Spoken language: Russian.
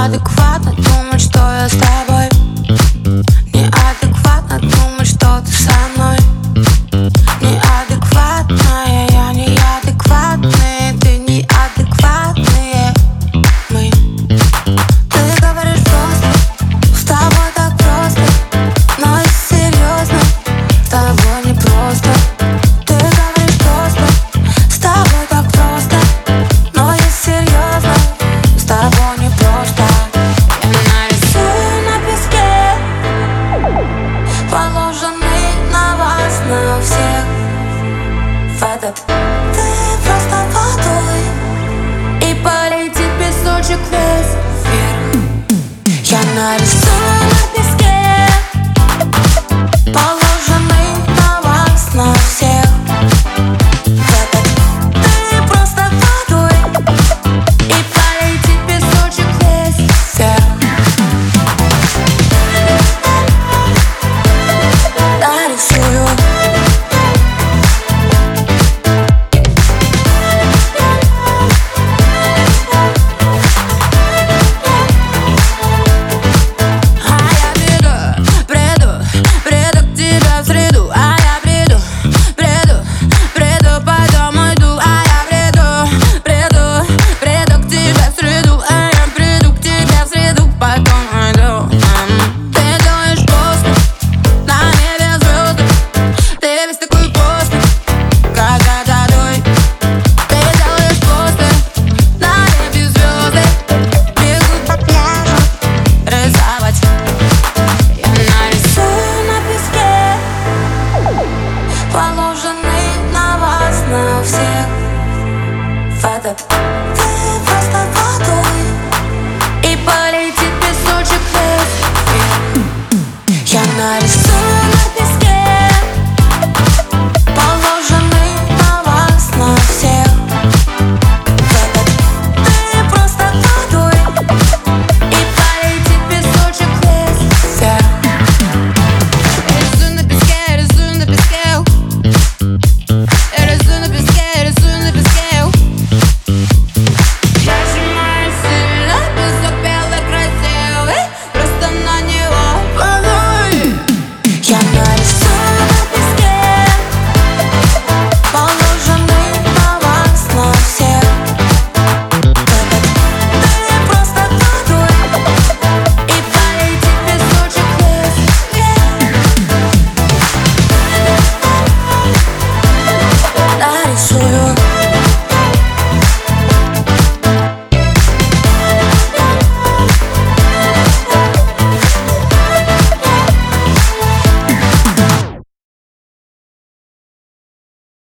Неадекватно думать, что я с тобой. Неадекватно думать, что ты со мной. Неадекватная я, неадекватные ты, неадекватные мы. Ты говоришь просто, с тобой так просто, но если серьезно, с тобой не просто. Ты говоришь просто, с тобой так просто, но если серьезно, с тобой не просто. Я нарисую на песке положенный на вас, на всех в этот. Ты просто водой и полетит песочек весь вверх. Я нарисую